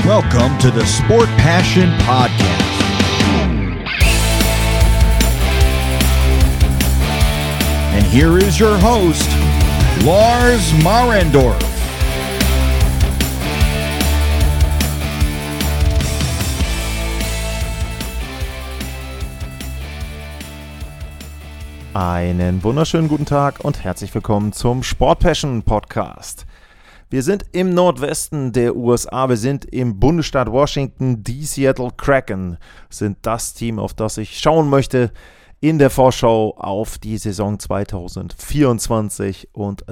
Welcome to the Sport Passion Podcast. And here is your host, Lars Marendorf. Einen wunderschönen guten Tag und herzlich willkommen zum Sport Passion Podcast. Wir sind im Nordwesten der USA, wir sind im Bundesstaat Washington. Die Seattle Kraken sind das Team, auf das ich schauen möchte in der Vorschau auf die Saison 2024 und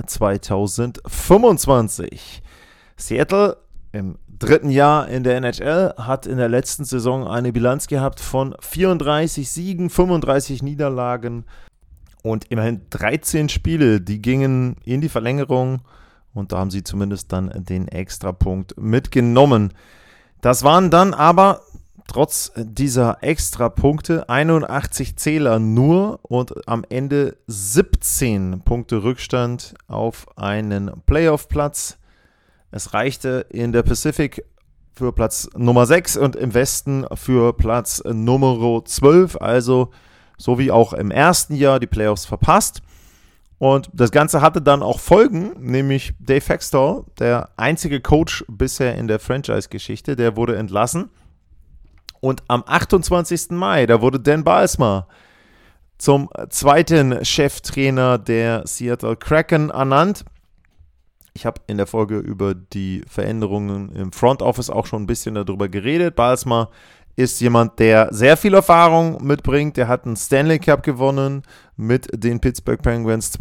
2025. Seattle im dritten Jahr in der NHL hat in der letzten Saison eine Bilanz gehabt von 34 Siegen, 35 Niederlagen und immerhin 13 Spiele, die gingen in die Verlängerung. Und da haben sie zumindest dann den Extrapunkt mitgenommen. Das waren dann aber trotz dieser Extrapunkte 81 Zähler nur und am Ende 17 Punkte Rückstand auf einen Playoff-Platz. Es reichte in der Pacific für Platz Nummer 6 und im Westen für Platz Nummer 12, also so wie auch im ersten Jahr die Playoffs verpasst. Und das Ganze hatte dann auch Folgen, nämlich Dave Hextall, der einzige Coach bisher in der Franchise-Geschichte, der wurde entlassen. Und am 28. Mai, da wurde Dan Bylsma zum zweiten Cheftrainer der Seattle Kraken ernannt. Ich habe in der Folge über die Veränderungen im Front Office auch schon ein bisschen darüber geredet. Bylsma ist jemand, der sehr viel Erfahrung mitbringt. Der hat einen Stanley Cup gewonnen mit den Pittsburgh Penguins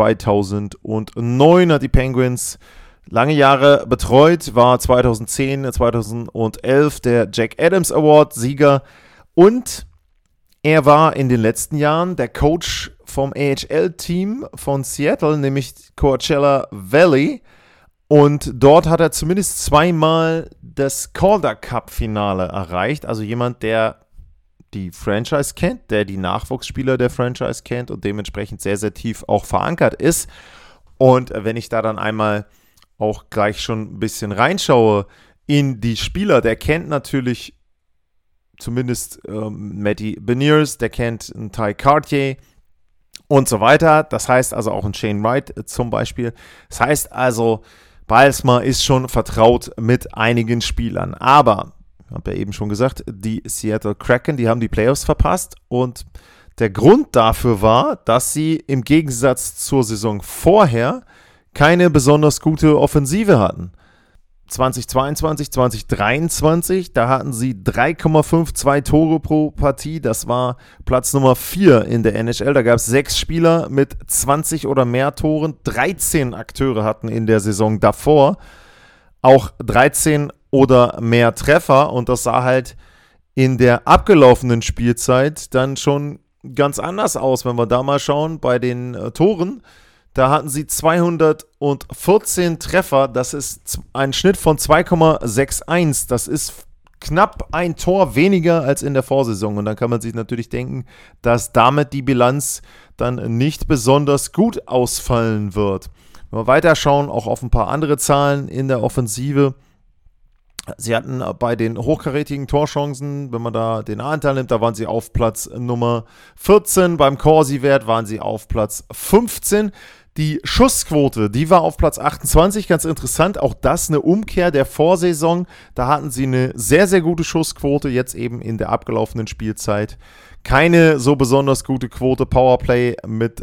2009, hat die Penguins lange Jahre betreut, war 2010, 2011 der Jack Adams Award Sieger und er war in den letzten Jahren der Coach vom AHL-Team von Seattle, nämlich Coachella Valley. Und dort hat er zumindest zweimal das Calder Cup-Finale erreicht. Also jemand, der die Franchise kennt, der die Nachwuchsspieler der Franchise kennt und dementsprechend sehr, sehr tief auch verankert ist. Und wenn ich da dann einmal auch gleich schon ein bisschen reinschaue in die Spieler, der kennt natürlich zumindest Matty Beniers, der kennt einen Ty Cartier und so weiter. Das heißt also auch einen Shane Wright zum Beispiel. Das heißt also, Bylsma ist schon vertraut mit einigen Spielern. Aber, ich habe ja eben schon gesagt, die Seattle Kraken, die haben die Playoffs verpasst. Und der Grund dafür war, dass sie im Gegensatz zur Saison vorher keine besonders gute Offensive hatten. 2022, 2023, da hatten sie 3,52 Tore pro Partie. Das war Platz Nummer 4 in der NHL. Da gab es 6 Spieler mit 20 oder mehr Toren. 13 Akteure hatten in der Saison davor auch 13 oder mehr Treffer. Und das sah halt in der abgelaufenen Spielzeit dann schon ganz anders aus. Wenn wir da mal schauen bei den Toren, da hatten sie 214 Treffer, das ist ein Schnitt von 2,61. Das ist knapp ein Tor weniger als in der Vorsaison. Und dann kann man sich natürlich denken, dass damit die Bilanz dann nicht besonders gut ausfallen wird. Wenn wir weiterschauen, auch auf ein paar andere Zahlen in der Offensive. Sie hatten bei den hochkarätigen Torchancen, wenn man da den Anteil nimmt, da waren sie auf Platz Nummer 14. Beim Corsi-Wert waren sie auf Platz 15. Die Schussquote, die war auf Platz 28, ganz interessant, auch das eine Umkehr der Vorsaison. Da hatten sie eine sehr, sehr gute Schussquote, jetzt eben in der abgelaufenen Spielzeit. Keine so besonders gute Quote, Powerplay mit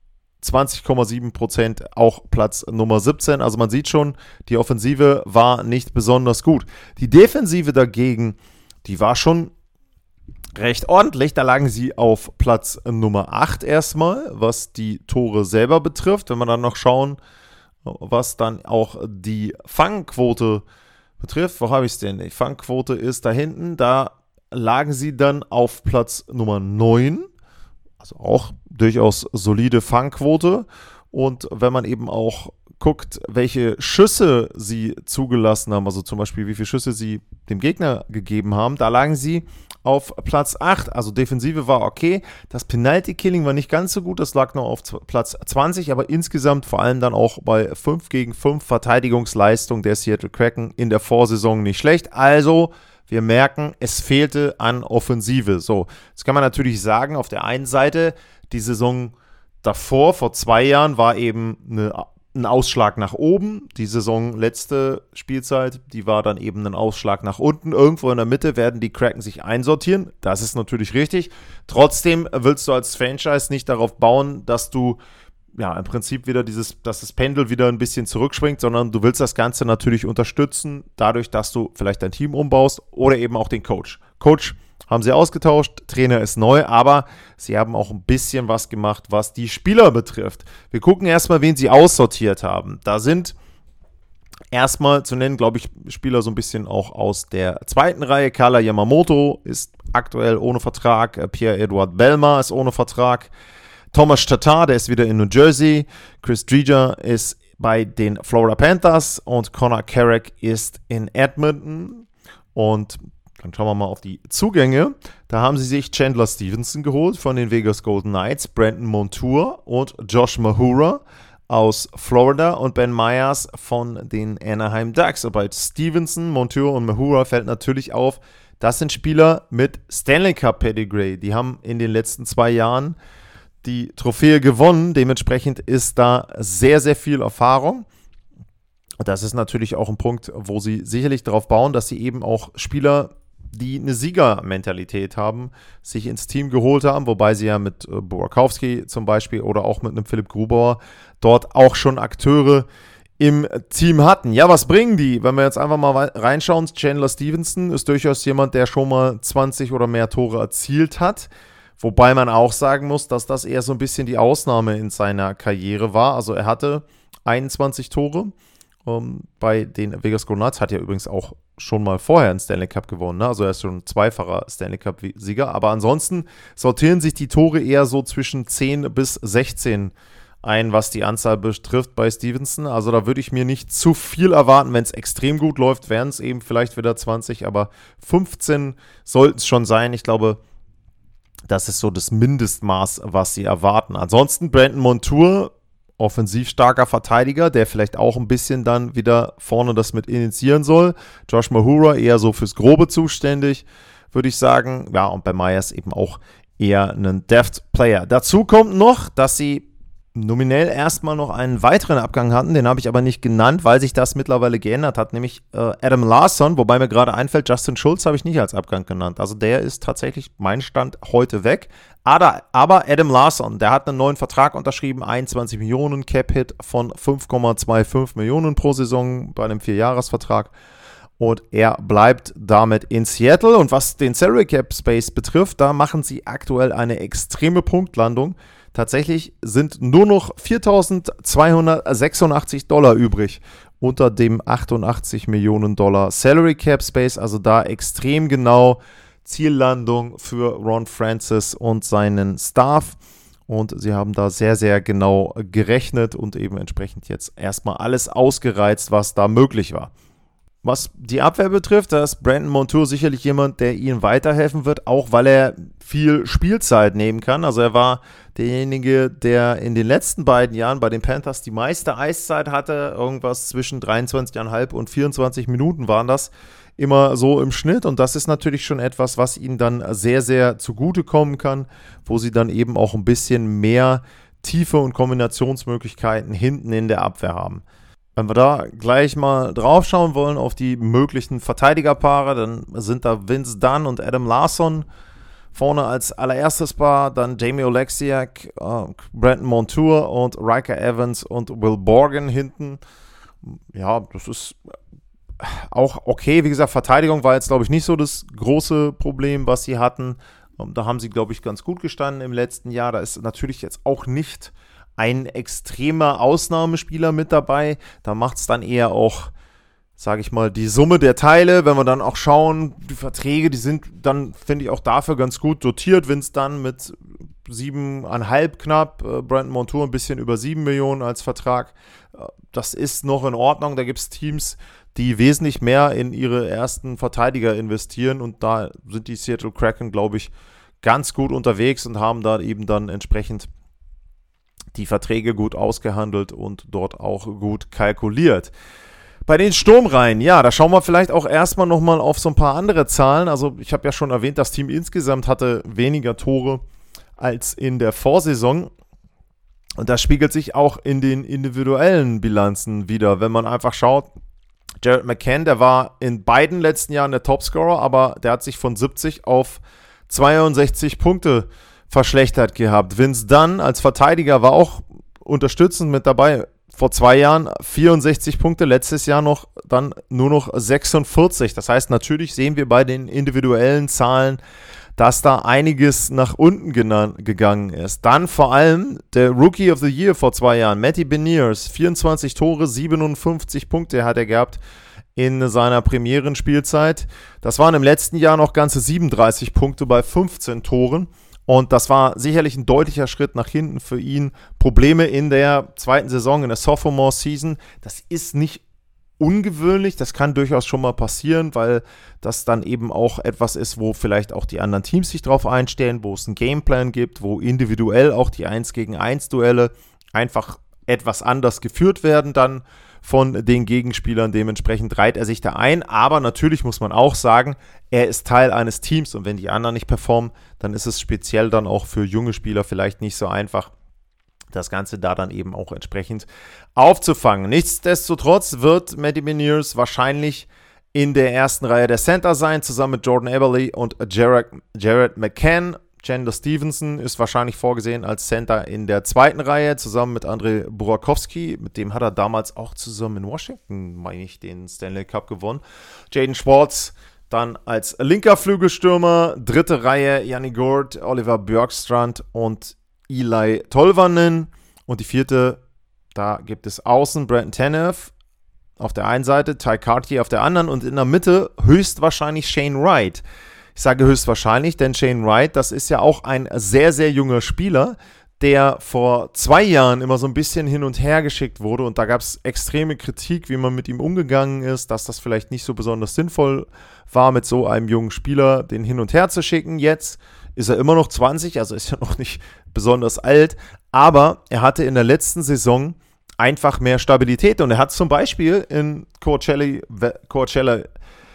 20,7%, auch Platz Nummer 17. Also man sieht schon, die Offensive war nicht besonders gut. Die Defensive dagegen, die war schon recht ordentlich. Da lagen sie auf Platz Nummer 8 erstmal, was die Tore selber betrifft. Wenn wir dann noch schauen, was dann auch die Fangquote betrifft. Wo habe ich es denn? Die Fangquote ist da hinten. Da lagen sie dann auf Platz Nummer 9. Also auch durchaus solide Fangquote. Und wenn man eben auch guckt, welche Schüsse sie zugelassen haben, also zum Beispiel wie viele Schüsse sie dem Gegner gegeben haben, da lagen sie auf Platz 8, also Defensive war okay, das Penalty-Killing war nicht ganz so gut, das lag nur auf Platz 20, aber insgesamt vor allem dann auch bei 5 gegen 5 Verteidigungsleistung der Seattle Kraken in der Vorsaison nicht schlecht, also wir merken, es fehlte an Offensive. So, jetzt kann man natürlich sagen, auf der einen Seite, die Saison davor, vor 2 Jahren, war eben ein Ausschlag nach oben. Die Saison letzte Spielzeit, die war dann eben ein Ausschlag nach unten. Irgendwo in der Mitte werden die Kraken sich einsortieren. Das ist natürlich richtig. Trotzdem willst du als Franchise nicht darauf bauen, dass du ja im Prinzip wieder dass das Pendel wieder ein bisschen zurückschwingt, sondern du willst das Ganze natürlich unterstützen, dadurch, dass du vielleicht dein Team umbaust oder eben auch den Coach. Coach haben sie ausgetauscht, Trainer ist neu, aber sie haben auch ein bisschen was gemacht, was die Spieler betrifft. Wir gucken erstmal, wen sie aussortiert haben. Da sind erstmal zu nennen, glaube ich, Spieler so ein bisschen auch aus der zweiten Reihe. Kala Yamamoto ist aktuell ohne Vertrag, Pierre-Edouard Bellemare ist ohne Vertrag, Thomas Tatar, der ist wieder in New Jersey, Chris Driedger ist bei den Florida Panthers und Connor Carrick ist in Edmonton. Und dann schauen wir mal auf die Zugänge. Da haben sie sich Chandler Stevenson geholt von den Vegas Golden Knights, Brandon Montour und Josh Mahura aus Florida und Ben Meyers von den Anaheim Ducks. Bei Stevenson, Montour und Mahura fällt natürlich auf, das sind Spieler mit Stanley Cup Pedigree. Die haben in den letzten 2 Jahren die Trophäe gewonnen. Dementsprechend ist da sehr, sehr viel Erfahrung. Das ist natürlich auch ein Punkt, wo sie sicherlich darauf bauen, dass sie eben auch Spieler, die eine Siegermentalität haben, sich ins Team geholt haben, wobei sie ja mit Burakovsky zum Beispiel oder auch mit einem Philipp Grubauer dort auch schon Akteure im Team hatten. Ja, was bringen die? Wenn wir jetzt einfach mal reinschauen, Chandler Stevenson ist durchaus jemand, der schon mal 20 oder mehr Tore erzielt hat. Wobei man auch sagen muss, dass das eher so ein bisschen die Ausnahme in seiner Karriere war. Also er hatte 21 Tore bei den Vegas Golden Knights, hat ja übrigens auch schon mal vorher einen Stanley Cup gewonnen. Ne? Also er ist schon ein zweifacher Stanley Cup-Sieger. Aber ansonsten sortieren sich die Tore eher so zwischen 10 bis 16 ein, was die Anzahl betrifft bei Stevenson. Also da würde ich mir nicht zu viel erwarten. Wenn es extrem gut läuft, wären es eben vielleicht wieder 20, aber 15 sollten es schon sein. Ich glaube, das ist so das Mindestmaß, was sie erwarten. Ansonsten Brandon Montour, offensiv starker Verteidiger, der vielleicht auch ein bisschen dann wieder vorne das mit initiieren soll. Josh Mahura eher so fürs Grobe zuständig, würde ich sagen. Ja, und bei Myers eben auch eher ein Depth-Player. Dazu kommt noch, dass sie nominell erstmal noch einen weiteren Abgang hatten, den habe ich aber nicht genannt, weil sich das mittlerweile geändert hat, nämlich Adam Larsson, wobei mir gerade einfällt, Justin Schultz habe ich nicht als Abgang genannt, also der ist tatsächlich mein Stand heute weg, aber Adam Larsson, der hat einen neuen Vertrag unterschrieben, 21 Millionen Cap-Hit von 5,25 Millionen pro Saison bei einem 4-Jahres-Vertrag und er bleibt damit in Seattle und was den Salary Cap Space betrifft, da machen sie aktuell eine extreme Punktlandung. Tatsächlich sind nur noch $4.286 übrig unter dem 88 Millionen Dollar Salary Cap Space. Also da extrem genau Ziellandung für Ron Francis und seinen Staff. Und sie haben da sehr, sehr genau gerechnet und eben entsprechend jetzt erstmal alles ausgereizt, was da möglich war. Was die Abwehr betrifft, da ist Brandon Montour sicherlich jemand, der ihnen weiterhelfen wird, auch weil er viel Spielzeit nehmen kann. Also er war derjenige, der in den letzten beiden Jahren bei den Panthers die meiste Eiszeit hatte. Irgendwas zwischen 23,5 und 24 Minuten waren das immer so im Schnitt. Und das ist natürlich schon etwas, was ihnen dann sehr, sehr zugutekommen kann, wo sie dann eben auch ein bisschen mehr Tiefe und Kombinationsmöglichkeiten hinten in der Abwehr haben. Wenn wir da gleich mal drauf schauen wollen auf die möglichen Verteidigerpaare, dann sind da Vince Dunn und Adam Larsson vorne als allererstes Paar, dann Jamie Oleksiak, Brandon Montour und Riker Evans und Will Borgen hinten. Ja, das ist auch okay. Wie gesagt, Verteidigung war jetzt, glaube ich, nicht so das große Problem, was sie hatten. Da haben sie, glaube ich, ganz gut gestanden im letzten Jahr. Da ist natürlich jetzt auch nicht ein extremer Ausnahmespieler mit dabei. Da macht es dann eher auch, sage ich mal, die Summe der Teile. Wenn wir dann auch schauen, die Verträge, die sind dann, finde ich, auch dafür ganz gut dotiert. Vince Dunn mit 7,5 knapp. Brandon Montour ein bisschen über 7 Millionen als Vertrag. Das ist noch in Ordnung. Da gibt es Teams, die wesentlich mehr in ihre ersten Verteidiger investieren. Und da sind die Seattle Kraken, glaube ich, ganz gut unterwegs und haben da eben dann entsprechend die Verträge gut ausgehandelt und dort auch gut kalkuliert. Bei den Sturmreihen, ja, da schauen wir vielleicht auch erstmal nochmal auf so ein paar andere Zahlen. Also ich habe ja schon erwähnt, das Team insgesamt hatte weniger Tore als in der Vorsaison. Und das spiegelt sich auch in den individuellen Bilanzen wieder. Wenn man einfach schaut, Jared McCann, der war in beiden letzten Jahren der Topscorer, aber der hat sich von 70 auf 62 Punkte verschlechtert gehabt. Vince Dunn als Verteidiger war auch unterstützend mit dabei. Vor 2 Jahren 64 Punkte, letztes Jahr noch dann nur noch 46. Das heißt, natürlich sehen wir bei den individuellen Zahlen, dass da einiges nach unten gegangen ist. Dann vor allem der Rookie of the Year vor 2 Jahren, Matty Beniers, 24 Tore, 57 Punkte hat er gehabt in seiner Premierenspielzeit. Das waren im letzten Jahr noch ganze 37 Punkte bei 15 Toren. Und das war sicherlich ein deutlicher Schritt nach hinten für ihn. Probleme in der zweiten Saison, in der Sophomore-Season, das ist nicht ungewöhnlich, das kann durchaus schon mal passieren, weil das dann eben auch etwas ist, wo vielleicht auch die anderen Teams sich drauf einstellen, wo es einen Gameplan gibt, wo individuell auch die 1-gegen-1-Duelle einfach etwas anders geführt werden dann von den Gegenspielern. Dementsprechend reiht er sich da ein, aber natürlich muss man auch sagen, er ist Teil eines Teams und wenn die anderen nicht performen, dann ist es speziell dann auch für junge Spieler vielleicht nicht so einfach, das Ganze da dann eben auch entsprechend aufzufangen. Nichtsdestotrotz wird Matty Beniers wahrscheinlich in der ersten Reihe der Center sein, zusammen mit Jordan Eberle und Jared McCann. Chandler Stevenson ist wahrscheinlich vorgesehen als Center in der zweiten Reihe, zusammen mit Andrei Burakovsky. Mit dem hat er damals auch zusammen in Washington, meine ich, den Stanley Cup gewonnen. Jaden Schwartz dann als linker Flügelstürmer. Dritte Reihe Yanni Gourde, Oliver Björkstrand und Eli Tolvanen. Und die vierte, da gibt es außen Brandon Tanev auf der einen Seite, Ty Cartier auf der anderen und in der Mitte höchstwahrscheinlich Shane Wright. Ich sage höchstwahrscheinlich, denn Shane Wright, das ist ja auch ein sehr, sehr junger Spieler, der vor 2 Jahren immer so ein bisschen hin und her geschickt wurde und da gab es extreme Kritik, wie man mit ihm umgegangen ist, dass das vielleicht nicht so besonders sinnvoll war, mit so einem jungen Spieler den hin und her zu schicken. Jetzt ist er immer noch 20, also ist ja noch nicht besonders alt, aber er hatte in der letzten Saison einfach mehr Stabilität und er hat zum Beispiel in Coachella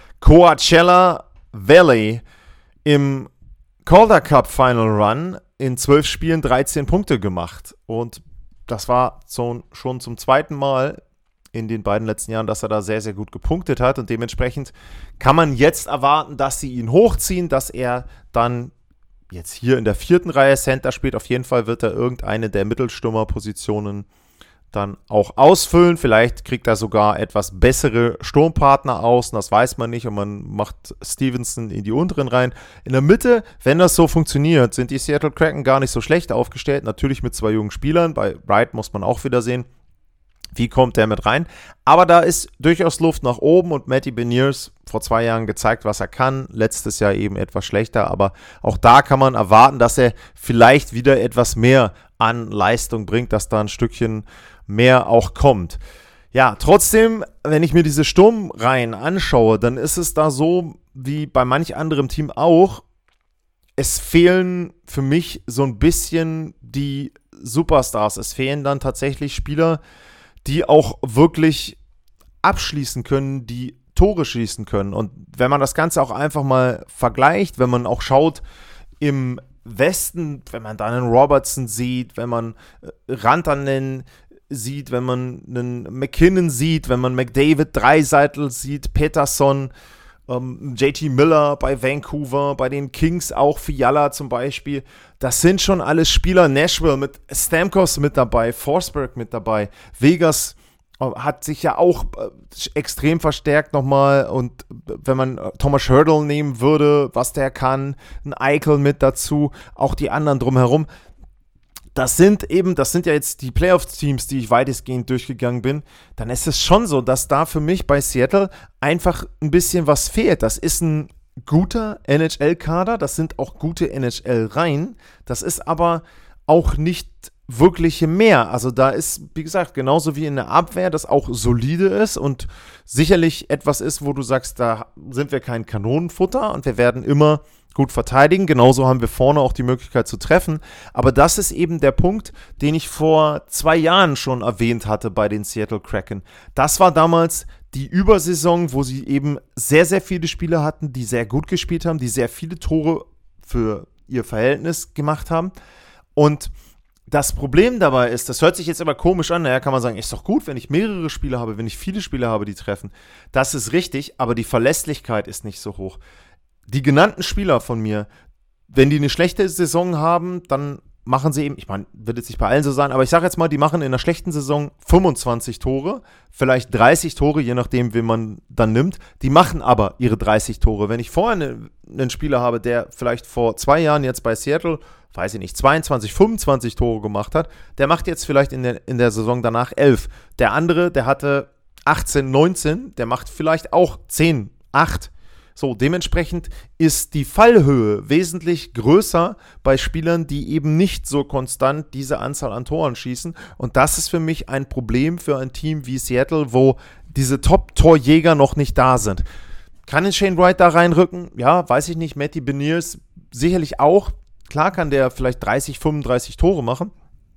Valley im Calder Cup Final Run in 12 Spielen 13 Punkte gemacht. Und das war schon zum zweiten Mal in den beiden letzten Jahren, dass er da sehr, sehr gut gepunktet hat. Und dementsprechend kann man jetzt erwarten, dass sie ihn hochziehen, dass er dann jetzt hier in der 4. Reihe Center spielt. Auf jeden Fall wird er irgendeine der Mittelstürmerpositionen dann auch ausfüllen. Vielleicht kriegt er sogar etwas bessere Sturmpartner aus, das weiß man nicht, und man macht Stevenson in die unteren Reihen. In der Mitte, wenn das so funktioniert, sind die Seattle Kraken gar nicht so schlecht aufgestellt, natürlich mit 2 jungen Spielern. Bei Wright muss man auch wieder sehen, wie kommt der mit rein. Aber da ist durchaus Luft nach oben und Matty Beniers vor 2 Jahren gezeigt, was er kann. Letztes Jahr eben etwas schlechter, aber auch da kann man erwarten, dass er vielleicht wieder etwas mehr an Leistung bringt, dass da ein Stückchen mehr auch kommt. Ja, trotzdem, wenn ich mir diese Sturmreihen anschaue, dann ist es da so, wie bei manch anderem Team auch, es fehlen für mich so ein bisschen die Superstars. Es fehlen dann tatsächlich Spieler, die auch wirklich abschließen können, die Tore schießen können. Und wenn man das Ganze auch einfach mal vergleicht, wenn man auch schaut im Westen, wenn man da einen Robertson sieht, wenn man Rantanen sieht, wenn man einen McKinnon sieht, wenn man McDavid, Draisaitl sieht, Peterson, JT Miller bei Vancouver, bei den Kings auch, Fiala zum Beispiel. Das sind schon alles Spieler. Nashville mit Stamkos mit dabei, Forsberg mit dabei. Vegas hat sich ja auch extrem verstärkt nochmal. Und wenn man Thomas Hertl nehmen würde, was der kann, ein Eichel mit dazu, auch die anderen drumherum. Das sind ja jetzt die Playoff-Teams, die ich weitestgehend durchgegangen bin, dann ist es schon so, dass da für mich bei Seattle einfach ein bisschen was fehlt. Das ist ein guter NHL-Kader, das sind auch gute NHL-Reihen, das ist aber auch nicht wirkliche mehr. Also da ist, wie gesagt, genauso wie in der Abwehr, das auch solide ist und sicherlich etwas ist, wo du sagst, da sind wir kein Kanonenfutter und wir werden immer gut verteidigen. Genauso haben wir vorne auch die Möglichkeit zu treffen. Aber das ist eben der Punkt, den ich vor 2 Jahren schon erwähnt hatte bei den Seattle Kraken. Das war damals die Übersaison, wo sie eben sehr, sehr viele Spieler hatten, die sehr gut gespielt haben, die sehr viele Tore für ihr Verhältnis gemacht haben. Und das Problem dabei ist, das hört sich jetzt immer komisch an, naja, kann man sagen, ist doch gut, wenn ich mehrere Spieler habe, wenn ich viele Spieler habe, die treffen. Das ist richtig, aber die Verlässlichkeit ist nicht so hoch. Die genannten Spieler von mir, wenn die eine schlechte Saison haben, dann machen sie eben, ich meine, wird jetzt nicht bei allen so sein, aber ich sage jetzt mal, die machen in einer schlechten Saison 25 Tore, vielleicht 30 Tore, je nachdem, wen man dann nimmt. Die machen aber ihre 30 Tore. Wenn ich vorher einen Spieler habe, der vielleicht vor 2 Jahren jetzt bei Seattle, weiß ich nicht, 22, 25 Tore gemacht hat, der macht jetzt vielleicht in der Saison danach 11. Der andere, der hatte 18, 19, der macht vielleicht auch 10, 8. So, dementsprechend ist die Fallhöhe wesentlich größer bei Spielern, die eben nicht so konstant diese Anzahl an Toren schießen. Und das ist für mich ein Problem für ein Team wie Seattle, wo diese Top-Torjäger noch nicht da sind. Kann ein Shane Wright da reinrücken? Ja, weiß ich nicht. Matty Beniers sicherlich auch. Klar kann der vielleicht 30, 35 Tore machen.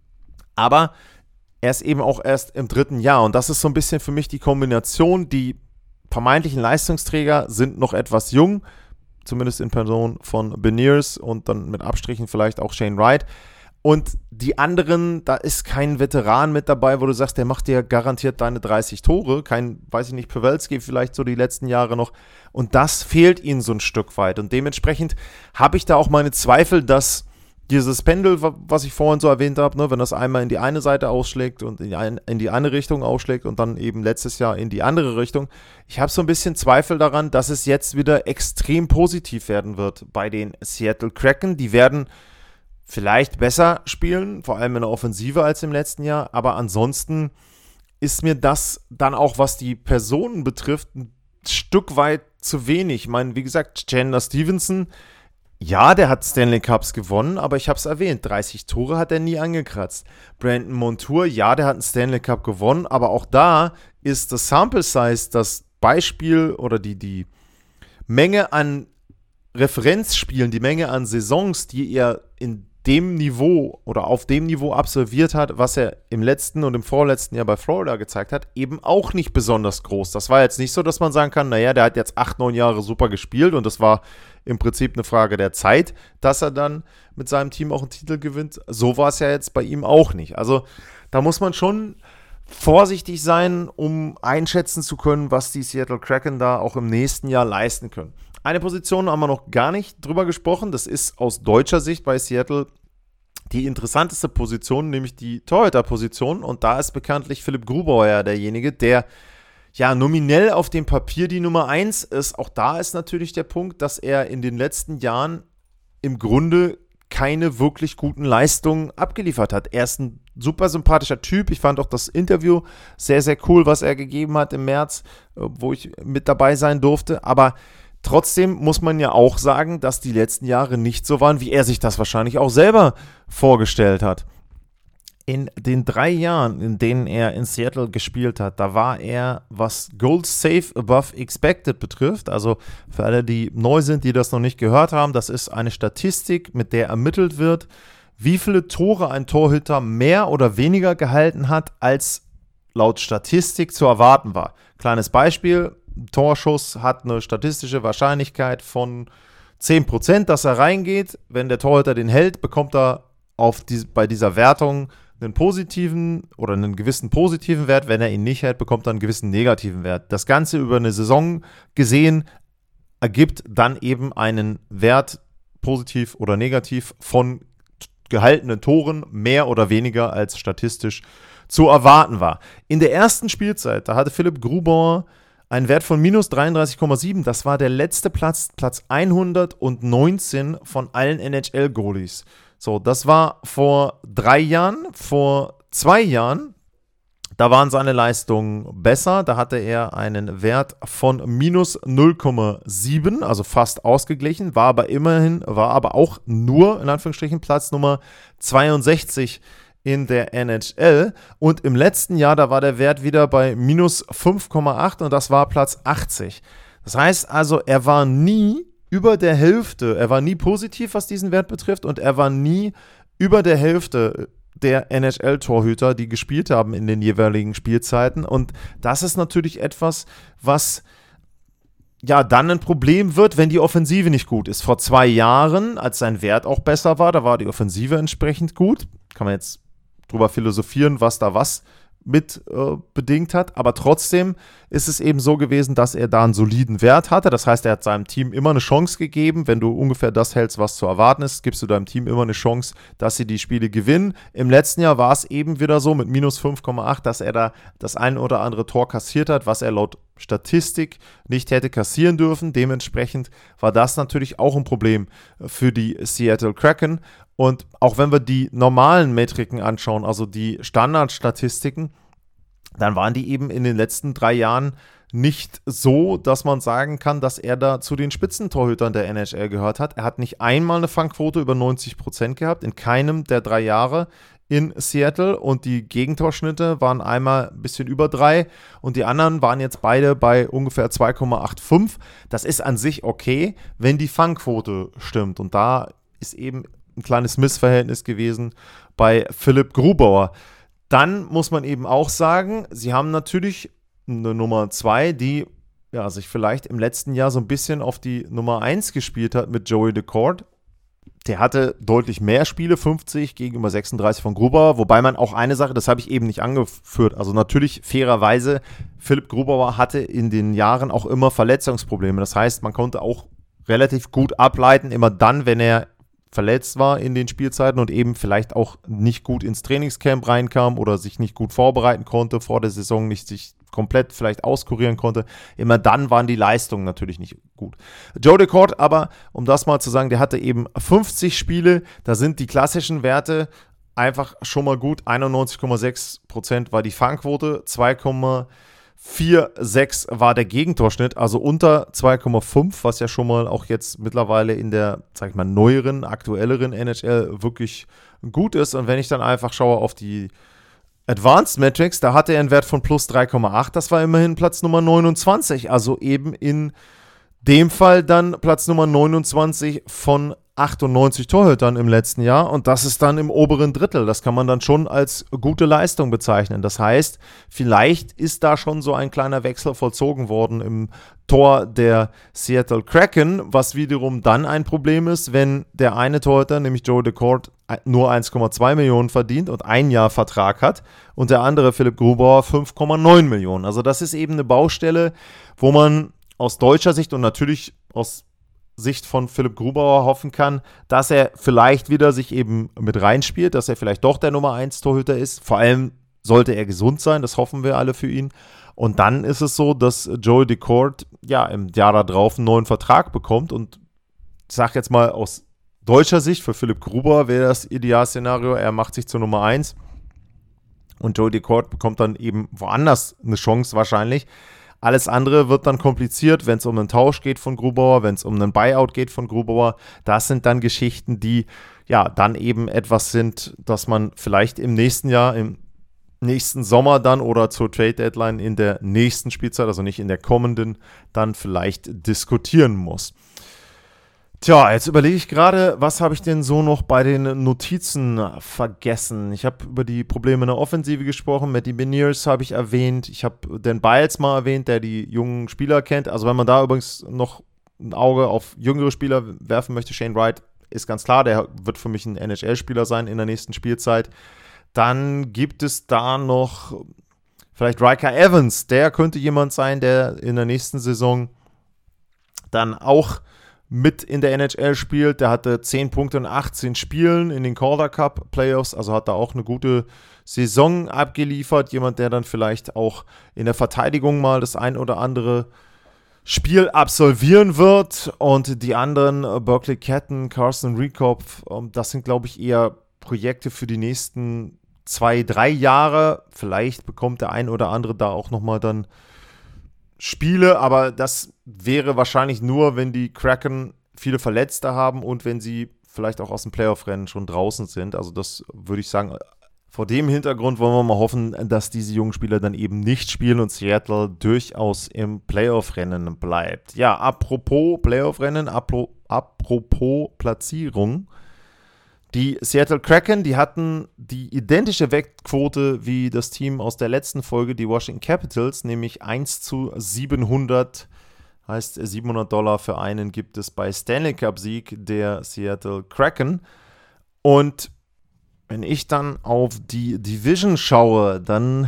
Aber er ist eben auch erst im 3. Jahr. Und das ist so ein bisschen für mich die Kombination, die vermeintlichen Leistungsträger sind noch etwas jung, zumindest in Person von Beniers und dann mit Abstrichen vielleicht auch Shane Wright. Und die anderen, da ist kein Veteran mit dabei, wo du sagst, der macht dir garantiert deine 30 Tore. Kein, weiß ich nicht, Pavelski vielleicht so die letzten Jahre noch. Und das fehlt ihnen so ein Stück weit. Und dementsprechend habe ich da auch meine Zweifel, dass dieses Pendel, was ich vorhin so erwähnt habe, ne, wenn das einmal in die eine Seite ausschlägt und in die eine Richtung ausschlägt und dann eben letztes Jahr in die andere Richtung. Ich habe so ein bisschen Zweifel daran, dass es jetzt wieder extrem positiv werden wird bei den Seattle Kraken. Die werden vielleicht besser spielen, vor allem in der Offensive als im letzten Jahr, aber ansonsten ist mir das dann auch, was die Personen betrifft, ein Stück weit zu wenig. Ich meine, wie gesagt, Chandler Stevenson, ja, der hat Stanley Cups gewonnen, aber ich habe es erwähnt, 30 Tore hat er nie angekratzt. Brandon Montour, ja, der hat einen Stanley Cup gewonnen, aber auch da ist das Sample Size, das Beispiel oder die Menge an Referenzspielen, die Menge an Saisons, die er in dem Niveau oder auf dem Niveau absolviert hat, was er im letzten und im vorletzten Jahr bei Florida gezeigt hat, eben auch nicht besonders groß. Das war jetzt nicht so, dass man sagen kann, naja, der hat jetzt 8, 9 Jahre super gespielt und das war im Prinzip eine Frage der Zeit, dass er dann mit seinem Team auch einen Titel gewinnt. So war es ja jetzt bei ihm auch nicht. Also da muss man schon vorsichtig sein, um einschätzen zu können, was die Seattle Kraken da auch im nächsten Jahr leisten können. Eine Position haben wir noch gar nicht drüber gesprochen. Das ist aus deutscher Sicht bei Seattle die interessanteste Position, nämlich die Torhüter-Position. Und da ist bekanntlich Philipp Grubauer derjenige, der ja nominell auf dem Papier die Nummer 1 ist. Auch da ist natürlich der Punkt, dass er in den letzten Jahren im Grunde keine wirklich guten Leistungen abgeliefert hat. Er ist ein super sympathischer Typ. Ich fand auch das Interview sehr, sehr cool, was er gegeben hat im März, wo ich mit dabei sein durfte. Aber trotzdem muss man ja auch sagen, dass die letzten Jahre nicht so waren, wie er sich das wahrscheinlich auch selber vorgestellt hat. In den 3 Jahren, in denen er in Seattle gespielt hat, da war er, was Goals Save Above Expected betrifft, also für alle, die neu sind, die das noch nicht gehört haben, das ist eine Statistik, mit der ermittelt wird, wie viele Tore ein Torhüter mehr oder weniger gehalten hat, als laut Statistik zu erwarten war. Kleines Beispiel: Torschuss hat eine statistische Wahrscheinlichkeit von 10%, dass er reingeht. Wenn der Torhüter den hält, bekommt er bei dieser Wertung einen positiven oder einen gewissen positiven Wert. Wenn er ihn nicht hält, bekommt er einen gewissen negativen Wert. Das Ganze über eine Saison gesehen ergibt dann eben einen Wert, positiv oder negativ, von gehaltenen Toren, mehr oder weniger als statistisch zu erwarten war. In der ersten Spielzeit, da hatte Philipp Grubauer einen Wert von minus 33,7. Das war der letzte Platz 119 von allen NHL-Goalies. So, das war vor 3 Jahren. Vor 2 Jahren, Da waren seine Leistungen besser. Da hatte er einen Wert von minus 0,7, also fast ausgeglichen, war aber auch nur, in Anführungsstrichen, Platz Nummer 62 in der NHL. Und im letzten Jahr, da war der Wert wieder bei minus 5,8 und das war Platz 80. Das heißt also, er war nie über der Hälfte, er war nie positiv, was diesen Wert betrifft, und er war nie über der Hälfte der NHL-Torhüter, die gespielt haben in den jeweiligen Spielzeiten. Und das ist natürlich etwas, was ja dann ein Problem wird, wenn die Offensive nicht gut ist. Vor 2 Jahren, als sein Wert auch besser war, da war die Offensive entsprechend gut. Kann man jetzt drüber philosophieren, was da was mit bedingt hat, aber trotzdem ist es eben so gewesen, dass er da einen soliden Wert hatte. Das heißt, er hat seinem Team immer eine Chance gegeben. Wenn du ungefähr das hältst, was zu erwarten ist, gibst du deinem Team immer eine Chance, dass sie die Spiele gewinnen. Im letzten Jahr war es eben wieder so mit minus 5,8, dass er da das ein oder andere Tor kassiert hat, was er laut Statistik nicht hätte kassieren dürfen. Dementsprechend war das natürlich auch ein Problem für die Seattle Kraken. Und auch wenn wir die normalen Metriken anschauen, also die Standardstatistiken, dann waren die eben in den letzten 3 Jahren nicht so, dass man sagen kann, dass er da zu den Spitzentorhütern der NHL gehört hat. Er hat nicht einmal eine Fangquote über 90% gehabt, in keinem der 3 Jahre in Seattle, und die Gegentorschnitte waren einmal ein bisschen über 3 und die anderen waren jetzt beide bei ungefähr 2,85. Das ist an sich okay, wenn die Fangquote stimmt, und da ist eben ein kleines Missverhältnis gewesen bei Philipp Grubauer. Dann muss man eben auch sagen, sie haben natürlich eine Nummer 2, die ja, sich vielleicht im letzten Jahr so ein bisschen auf die Nummer 1 gespielt hat mit Joey Daccord. Der hatte deutlich mehr Spiele, 50 gegenüber 36 von Grubauer, wobei man auch eine Sache, das habe ich eben nicht angeführt, also natürlich fairerweise, Philipp Grubauer hatte in den Jahren auch immer Verletzungsprobleme. Das heißt, man konnte auch relativ gut ableiten, immer dann, wenn er verletzt war in den Spielzeiten und eben vielleicht auch nicht gut ins Trainingscamp reinkam oder sich nicht gut vorbereiten konnte vor der Saison, nicht sich komplett vielleicht auskurieren konnte, immer dann waren die Leistungen natürlich nicht gut. Joe Daccord aber, um das mal zu sagen, der hatte eben 50 Spiele, da sind die klassischen Werte einfach schon mal gut, 91,6% war die Fangquote, 2,46 war der Gegentorschnitt, also unter 2,5, was ja schon mal auch jetzt mittlerweile in der, sag ich mal, neueren, aktuelleren NHL wirklich gut ist. Und wenn ich dann einfach schaue auf die Advanced Metrics, da hatte er einen Wert von plus 3,8, das war immerhin Platz Nummer 29, also eben in dem Fall dann Platz Nummer 29 von 98 Torhütern im letzten Jahr, und das ist dann im oberen Drittel. Das kann man dann schon als gute Leistung bezeichnen. Das heißt, vielleicht ist da schon so ein kleiner Wechsel vollzogen worden im Tor der Seattle Kraken, was wiederum dann ein Problem ist, wenn der eine Torhüter, nämlich Joe Daccord, nur 1,2 Millionen verdient und 1 Jahr Vertrag hat und der andere, Philipp Grubauer, 5,9 Millionen. Also das ist eben eine Baustelle, wo man aus deutscher Sicht und natürlich aus Sicht von Philipp Grubauer hoffen kann, dass er vielleicht wieder sich eben mit reinspielt, dass er vielleicht doch der Nummer 1 Torhüter ist. Vor allem sollte er gesund sein, das hoffen wir alle für ihn. Und dann ist es so, dass Joey Daccord ja im Jahr darauf einen neuen Vertrag bekommt, und ich sage jetzt mal aus deutscher Sicht, für Philipp Grubauer wäre das Idealszenario, er macht sich zur Nummer 1 und Joey Daccord bekommt dann eben woanders eine Chance wahrscheinlich. Alles andere wird dann kompliziert, wenn es um einen Tausch geht von Grubauer, wenn es um einen Buyout geht von Grubauer. Das sind dann Geschichten, die ja dann eben etwas sind, dass man vielleicht im nächsten Jahr, im nächsten Sommer dann oder zur Trade-Deadline in der nächsten Spielzeit, also nicht in der kommenden, dann vielleicht diskutieren muss. Tja, jetzt überlege ich gerade, was habe ich denn so noch bei den Notizen vergessen? Ich habe über die Probleme in der Offensive gesprochen, Matty Beniers habe ich erwähnt, ich habe Dan Biles mal erwähnt, der die jungen Spieler kennt. Also wenn man da übrigens noch ein Auge auf jüngere Spieler werfen möchte, Shane Wright ist ganz klar, der wird für mich ein NHL-Spieler sein in der nächsten Spielzeit. Dann gibt es da noch vielleicht Ryker Evans, der könnte jemand sein, der in der nächsten Saison dann auch mit in der NHL spielt. Der hatte 10 Punkte in 18 Spielen in den Calder Cup Playoffs, also hat da auch eine gute Saison abgeliefert. Jemand, der dann vielleicht auch in der Verteidigung mal das ein oder andere Spiel absolvieren wird. Und die anderen, Berkeley Catton, Carson Rehkopf, das sind, glaube ich, eher Projekte für die nächsten 2-3 Jahre. Vielleicht bekommt der ein oder andere da auch nochmal dann Spiele, aber das wäre wahrscheinlich nur, wenn die Kraken viele Verletzte haben und wenn sie vielleicht auch aus dem Playoff-Rennen schon draußen sind. Also das würde ich sagen, vor dem Hintergrund wollen wir mal hoffen, dass diese jungen Spieler dann eben nicht spielen und Seattle durchaus im Playoff-Rennen bleibt. Ja, apropos Playoff-Rennen, apropos Platzierung. Die Seattle Kraken, die hatten die identische Wettquote wie das Team aus der letzten Folge, die Washington Capitals, nämlich 1:700. Heißt, $700 für einen gibt es bei Stanley Cup-Sieg der Seattle Kraken. Und wenn ich dann auf die Division schaue, dann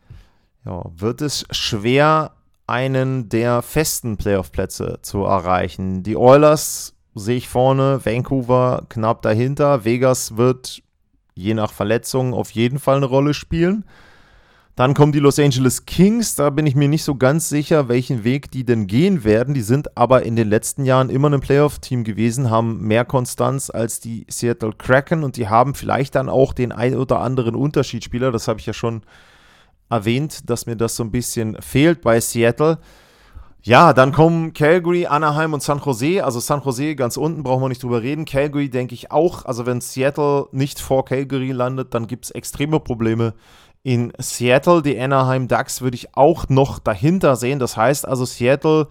wird es schwer, einen der festen Playoff-Plätze zu erreichen. Die Oilers sehe ich vorne, Vancouver knapp dahinter. Vegas wird je nach Verletzungen auf jeden Fall eine Rolle spielen. Dann kommen die Los Angeles Kings, da bin ich mir nicht so ganz sicher, welchen Weg die denn gehen werden. Die sind aber in den letzten Jahren immer ein Playoff-Team gewesen, haben mehr Konstanz als die Seattle Kraken und die haben vielleicht dann auch den ein oder anderen Unterschiedsspieler. Das habe ich ja schon erwähnt, dass mir das so ein bisschen fehlt bei Seattle. Ja, dann kommen Calgary, Anaheim und San Jose. Also San Jose ganz unten, brauchen wir nicht drüber reden. Calgary denke ich auch. Also wenn Seattle nicht vor Calgary landet, dann gibt es extreme Probleme in Seattle. Die Anaheim Ducks würde ich auch noch dahinter sehen. Das heißt also, Seattle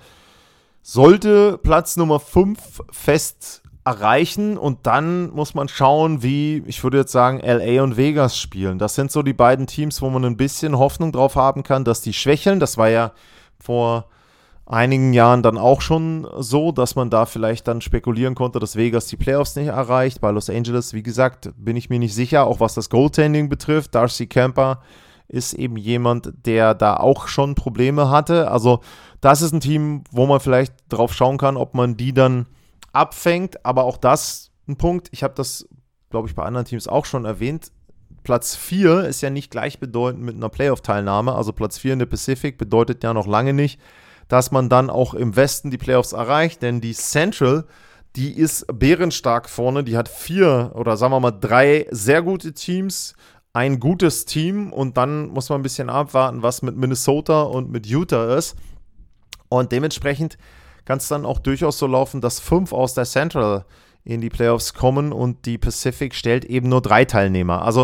sollte Platz Nummer 5 fest erreichen und dann muss man schauen, wie, ich würde jetzt sagen, LA und Vegas spielen. Das sind so die beiden Teams, wo man ein bisschen Hoffnung drauf haben kann, dass die schwächeln. Das war ja vor einigen Jahren dann auch schon so, dass man da vielleicht dann spekulieren konnte, dass Vegas die Playoffs nicht erreicht. Bei Los Angeles, wie gesagt, bin ich mir nicht sicher, auch was das Goaltending betrifft. Darcy Kuemper ist eben jemand, der da auch schon Probleme hatte. Also das ist ein Team, wo man vielleicht drauf schauen kann, ob man die dann abfängt. Aber auch das ein Punkt. Ich habe das, glaube ich, bei anderen Teams auch schon erwähnt. Platz 4 ist ja nicht gleichbedeutend mit einer Playoff-Teilnahme. Also Platz 4 in der Pacific bedeutet ja noch lange nicht, dass man dann auch im Westen die Playoffs erreicht, denn die Central, die ist bärenstark vorne, die hat 4 oder sagen wir mal 3 sehr gute Teams, ein gutes Team und dann muss man ein bisschen abwarten, was mit Minnesota und mit Utah ist und dementsprechend kann es dann auch durchaus so laufen, dass 5 aus der Central in die Playoffs kommen und die Pacific stellt eben nur 3 Teilnehmer, also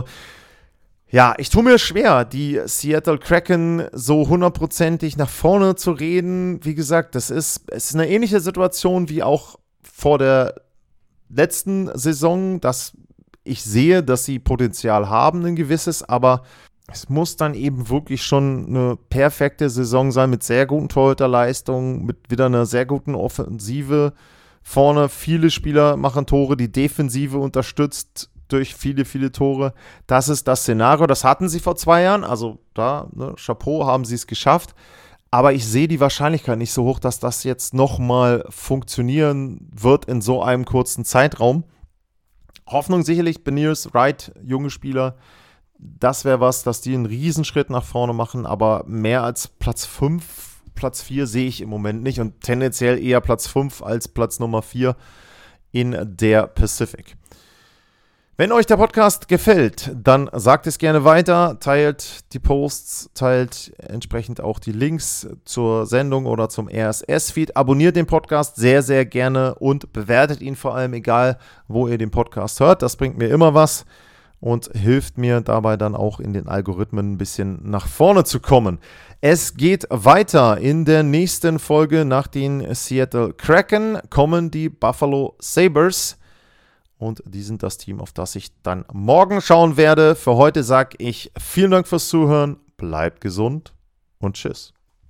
ja, ich tue mir schwer, die Seattle Kraken so hundertprozentig nach vorne zu reden. Wie gesagt, es ist eine ähnliche Situation wie auch vor der letzten Saison, dass ich sehe, dass sie Potenzial haben, ein gewisses, aber es muss dann eben wirklich schon eine perfekte Saison sein mit sehr guten Torhüterleistungen, mit wieder einer sehr guten Offensive vorne. Viele Spieler machen Tore, die Defensive unterstützt durch viele, viele Tore. Das ist das Szenario. Das hatten sie vor 2 Jahren. Also da, Chapeau, haben sie es geschafft. Aber ich sehe die Wahrscheinlichkeit nicht so hoch, dass das jetzt nochmal funktionieren wird in so einem kurzen Zeitraum. Hoffnung sicherlich, Beniers, Wright, junge Spieler. Das wäre was, dass die einen Riesenschritt nach vorne machen. Aber mehr als Platz 5, Platz 4 sehe ich im Moment nicht. Und tendenziell eher Platz 5 als Platz Nummer 4 in der Pacific. Wenn euch der Podcast gefällt, dann sagt es gerne weiter, teilt die Posts, teilt entsprechend auch die Links zur Sendung oder zum RSS-Feed. Abonniert den Podcast sehr, sehr gerne und bewertet ihn vor allem, egal wo ihr den Podcast hört. Das bringt mir immer was und hilft mir dabei dann auch in den Algorithmen ein bisschen nach vorne zu kommen. Es geht weiter. In der nächsten Folge nach den Seattle Kraken kommen die Buffalo Sabres. Und die sind das Team, auf das ich dann morgen schauen werde. Für heute sage ich vielen Dank fürs Zuhören, bleibt gesund und tschüss.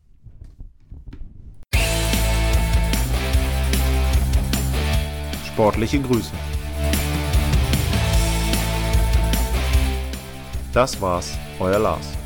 Sportliche Grüße. Das war's, euer Lars.